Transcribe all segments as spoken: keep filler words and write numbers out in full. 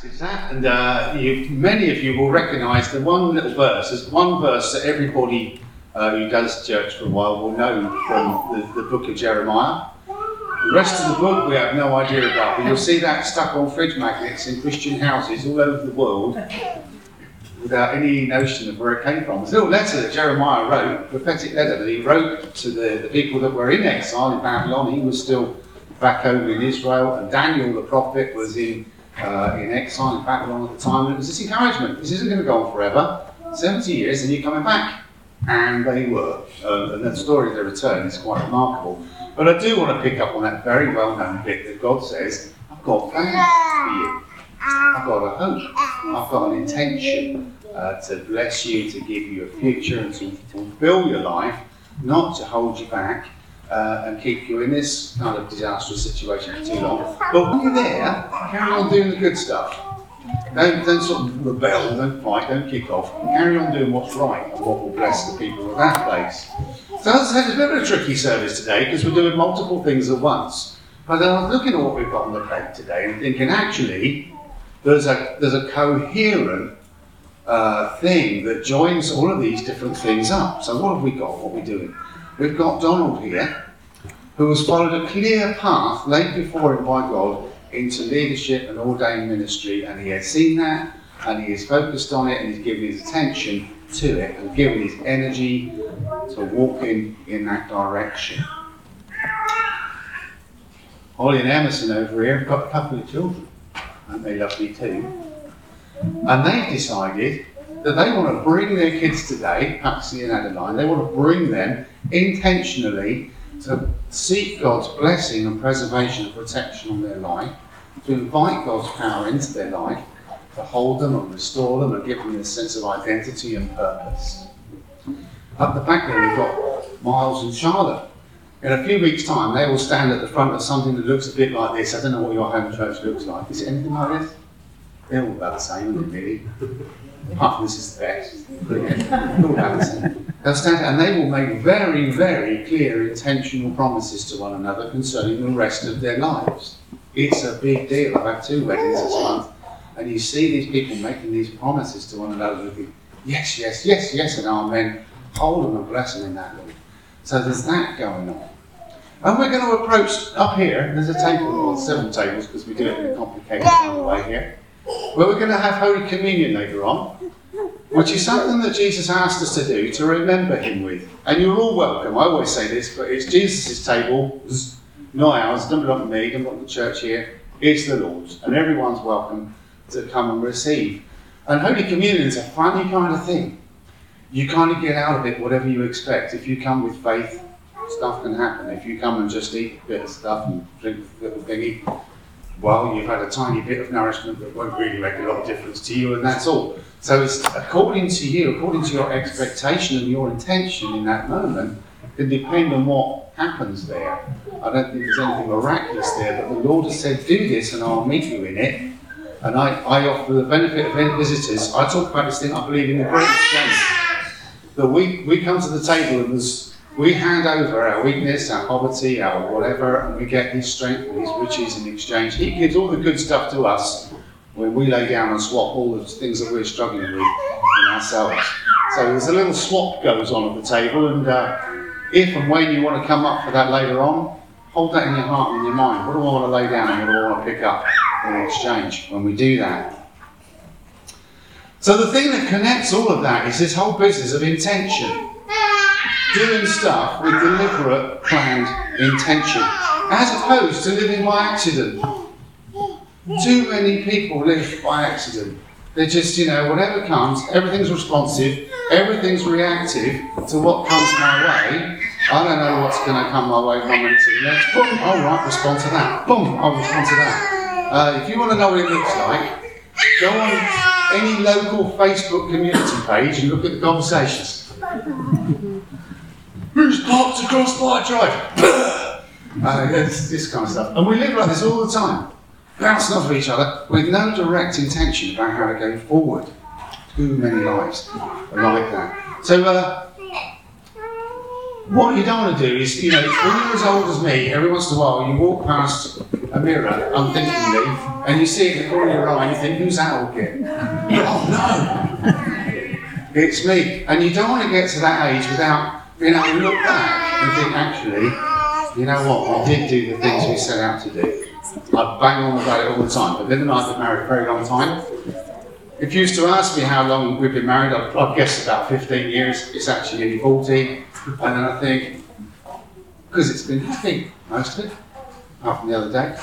passage, that, and uh, you, many of you will recognise the one little verse. There's one verse that everybody uh, who does church for a while will know from the, the book of Jeremiah. The rest of the book we have no idea about, but you'll see that stuck on fridge magnets in Christian houses all over the world without any notion of where it came from. There's a little letter that Jeremiah wrote, a prophetic letter that he wrote to the, the people that were in exile in Babylon. He was still back over in Israel, and Daniel the prophet was in uh, in exile in Babylon at the time, and it was this encouragement. This isn't going to go on forever, seventy years and you're coming back. And they were, uh, and the story of their return is quite remarkable. But I do want to pick up on that very well-known bit that God says, I've got plans for you, I've got a hope, I've got an intention uh, to bless you, to give you a future and to fulfill your life, not to hold you back Uh, and keep you in this kind of disastrous situation for too long. But when you're there, carry on doing the good stuff. Don't, don't sort of rebel, don't fight, don't kick off. Carry on doing what's right and what will bless the people of that place. So as I said, it's a bit of a tricky service today because we're doing multiple things at once. But then I was looking at what we've got on the plate today and thinking, actually, there's a, there's a coherent uh, thing that joins all of these different things up. So what have we got? What are we doing? We've got Donald here, who has followed a clear path laid before him by God into leadership and ordained ministry, and he has seen that, and he is focused on it, and he's given his attention to it, and given his energy to walking in that direction. Holly and Emerson over here have got a couple of children, and they love me too, and they've decided that they want to bring their kids today, Patsy and Adeline, they want to bring them intentionally to seek God's blessing and preservation and protection on their life, to invite God's power into their life, to hold them and restore them and give them a sense of identity and purpose. Up the back there we've got Miles and Charlotte. In a few weeks' time they will stand at the front of something that looks a bit like this. I don't know what your home church looks like. Is it anything like this? They're all about the same, aren't they, really? Apart from this is the best. All about the same. They'll stand and they will make very, very clear intentional promises to one another concerning the rest of their lives. It's a big deal. I've had two weddings this month, and you see these people making these promises to one another. Yes, yes, yes, yes, and amen. Hold them and bless them in that, Lord. So there's that going on. And we're going to approach up here. There's a table, or several tables, because we do it in a complicated kind of way here. Where we're going to have Holy Communion later on, which is something that Jesus asked us to do, to remember him with. And you're all welcome. I always say this, but it's Jesus' table, it's not ours, don't belong to me, don't belong to the church here, it's the Lord's. And everyone's welcome to come and receive. And Holy Communion is a funny kind of thing. You kind of get out of it whatever you expect. If you come with faith, stuff can happen. If you come and just eat a bit of stuff and drink a little thingy, well, you've had a tiny bit of nourishment that won't really make a lot of difference to you, and that's all. So it's according to you, according to your expectation and your intention in that moment, can depend on what happens there. I don't think there's anything miraculous there, but the Lord has said, do this and I'll meet you in it. And I, I offer the benefit of any visitors. I talk about this thing, I believe in the great exchange. That we, we come to the table and there's we hand over our weakness, our poverty, our whatever, and we get his strength and his riches in exchange. He gives all the good stuff to us when we lay down and swap all the things that we're struggling with in ourselves. So there's a little swap goes on at the table, and uh, if and when you want to come up for that later on, hold that in your heart and in your mind. What do I want to lay down and what do I want to pick up in exchange when we do that? So the thing that connects all of that is this whole business of intention. Doing stuff with deliberate, planned intention, as opposed to living by accident. Too many people live by accident. They're just, you know, whatever comes, everything's responsive, everything's reactive to what comes my way. I don't know what's going to come my way one minute to the next. Boom, all right, respond to that. Boom, I'll respond to that. Uh, if you want to know what it looks like, go on any local Facebook community page and look at the conversations. Who's parked across my drive? uh, this, this kind of stuff. And we live like this all the time. Bouncing off of each other with no direct intention about how to go forward. Too many lives are like that. So, uh, what you don't want to do is, you know, when you're as old as me, every once in a while you walk past a mirror unthinkingly and you see it in the corner of your eye and you think, who's that all kid? Oh no! It's me. And you don't want to get to that age without being able to look back and think, actually, you know what, we did do the things we set out to do. I bang on about it all the time, but Liv and I have been married a very long time. If you used to ask me how long we've been married, I'd, I'd guess about fifteen years. It's actually nearly forty. And then I think, because it's been happy, most of it, apart from the other day.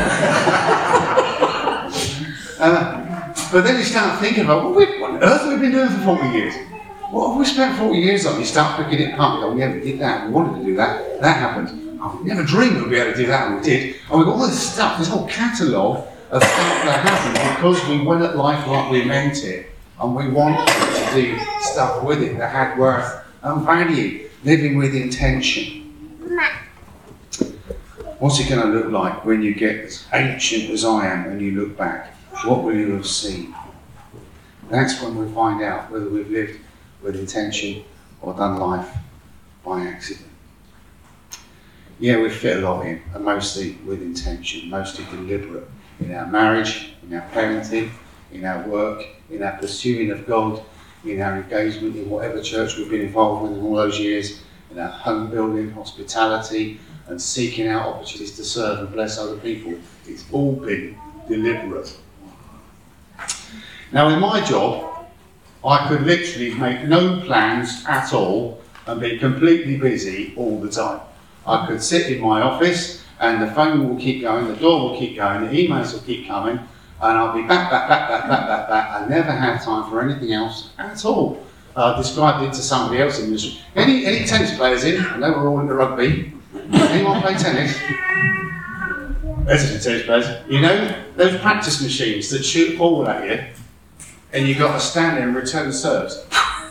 uh, but then you start thinking about, well, what on earth have we been doing for forty years? What have we spent forty years on? You start picking it apart. You go, yeah, we did that, we wanted to do that, that happened. Oh, we never dreamed we'd be able to do that, and we did. And we've got all this stuff, this whole catalogue of stuff that happened because we went at life like we meant it, and we wanted to do stuff with it that had worth and value. Living with intention. What's it going to look like when you get as ancient as I am and you look back? What will you have seen? That's when we find out whether we've lived with intention or done life by accident. Yeah, we fit a lot in, and mostly with intention, mostly deliberate in our marriage, in our parenting, in our work, in our pursuing of God, in our engagement in whatever church we've been involved with in all those years, in our home building, hospitality, and seeking out opportunities to serve and bless other people. It's all been deliberate. Now in my job, I could literally make no plans at all and be completely busy all the time. I could sit in my office and the phone will keep going, the door will keep going, the emails will keep coming, and I'll be back, back, back, back, back, back, back. I never have time for anything else at all. I uh, described it to somebody else in the industry. Any, any tennis players in? I know we're all into rugby. Anyone play tennis? There's a tennis players. You know, those practice machines that shoot a ball at you, and you've got to stand there and return serves.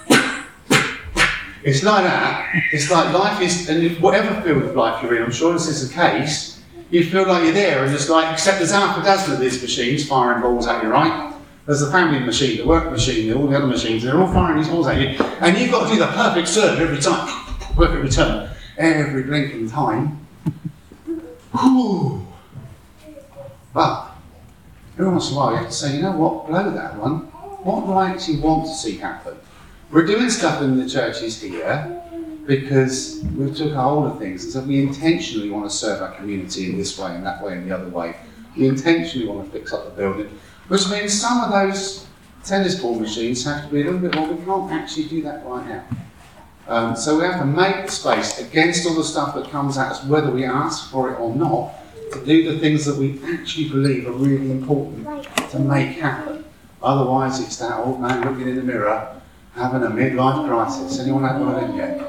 It's like that. It's like life is, and whatever field of life you're in, I'm sure this is the case, you feel like you're there, and it's like, except there's half a dozen of these machines firing balls at you, right? There's the family machine, the work machine, all the other machines, they're all firing these balls at you, and you've got to do the perfect serve every time, perfect return, every blinking time. Whew. But every once in a while you have to say, you know what, blow that one. What do I actually want to see happen? We're doing stuff in the churches here because we've took a hold of things, and so we intentionally want to serve our community in this way and that way and the other way. We intentionally want to fix up the building, which means some of those tennis ball machines have to be a little bit more. We can't actually do that right now. Um, so we have to make the space against all the stuff that comes at us, whether we ask for it or not, to do the things that we actually believe are really important to make happen. Otherwise, it's that old man looking in the mirror having a midlife crisis. Anyone had one of them yet?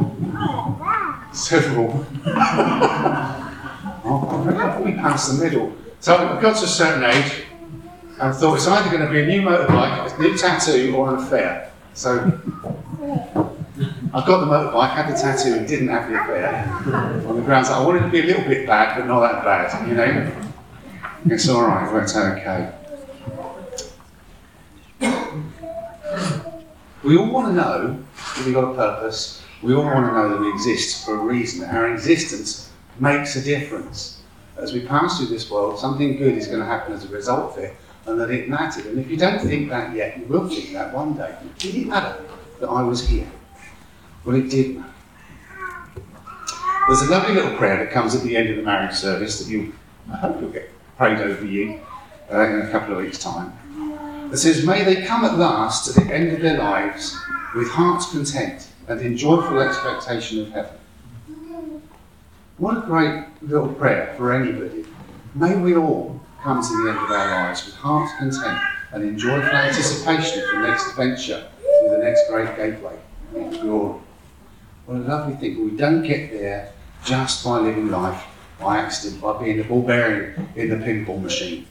Several. Oh, I reckon we passed the middle. So I got to a certain age and thought it's either going to be a new motorbike, a new tattoo, or an affair. So I got the motorbike, had the tattoo, and didn't have the affair. On the grounds that I wanted to be a little bit bad, but not that bad, you know? It's all right, it worked out okay. We all want to know that we've got a purpose. We all want to know that we exist for a reason. Our existence makes a difference. As we pass through this world, something good is going to happen as a result of it, and that it mattered. And if you don't think that yet, you will think that one day. Did it matter that I was here? Well, it did matter. There's a lovely little prayer that comes at the end of the marriage service that you, I hope you'll get prayed over you uh, in a couple of weeks' time. It says, may they come at last to the end of their lives with hearts content and in joyful expectation of heaven. What a great little prayer for anybody. May we all come to the end of our lives with hearts content and in joyful anticipation of the next adventure to the next great gateway into glory. What a lovely thing. But we don't get there just by living life by accident, by being a ball bearing in the pinball machine.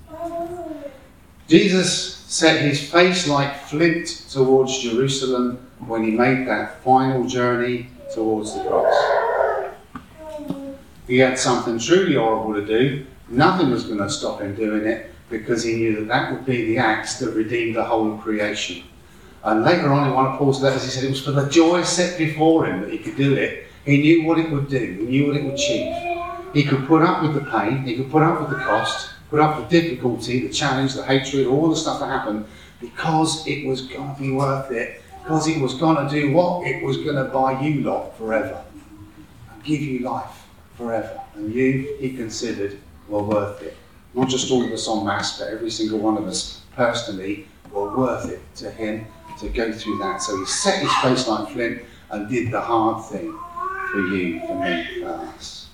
Jesus set his face like flint towards Jerusalem when he made that final journey towards the cross. He had something truly horrible to do. Nothing was going to stop him doing it because he knew that that would be the act that redeemed the whole of creation. And later on in one of Paul's letters he said it was for the joy set before him that he could do it. He knew what it would do. He knew what it would achieve. He could put up with the pain. He could put up with the cost, put up with the difficulty, the challenge, the hatred, all the stuff that happened, because it was going to be worth it, because it was going to do what? It was going to buy you lot forever and give you life forever. And you, he considered, were worth it. Not just all of us en masse, but every single one of us personally were worth it to him to go through that. So he set his face like flint and did the hard thing for you, for me, for us.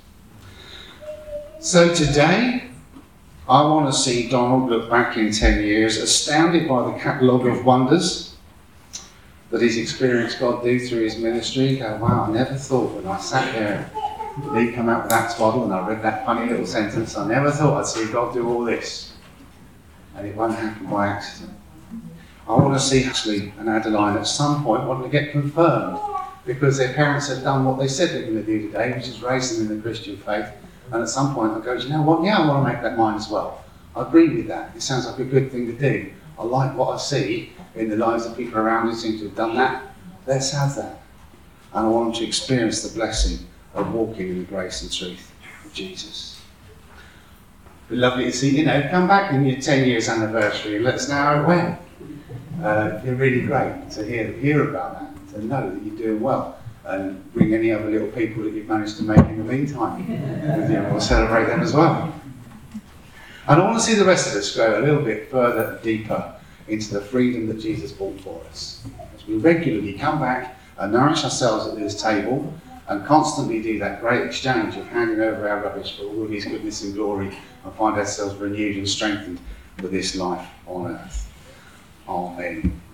So today, I want to see Donald look back in ten years, astounded by the catalogue of wonders that he's experienced God do through his ministry. Go, wow, I never thought when I sat there, he'd come out with that bottle and I read that funny little sentence, I never thought I'd see God do all this. And it won't happen by accident. I want to see Ashley and Adeline at some point wanting to get confirmed because their parents had done what they said they were going to do today, which is raise them in the Christian faith. And at some point I go, you know what, yeah, I want to make that mine as well. I agree with that. It sounds like a good thing to do. I like what I see in the lives of people around who seem to have done that. Let's have that. And I want them to experience the blessing of walking in the grace and truth of Jesus. It'd be lovely to see, you know, come back in your ten years anniversary and let us know how it went. Uh, it'd be really great to hear, hear about that, to know that you're doing well. And bring any other little people that you've managed to make in the meantime with you, and we'll celebrate them as well. And I want to see the rest of us grow a little bit further and deeper into the freedom that Jesus bought for us. As we regularly come back and nourish ourselves at this table and constantly do that great exchange of handing over our rubbish for all of his goodness and glory and find ourselves renewed and strengthened for this life on earth. Amen.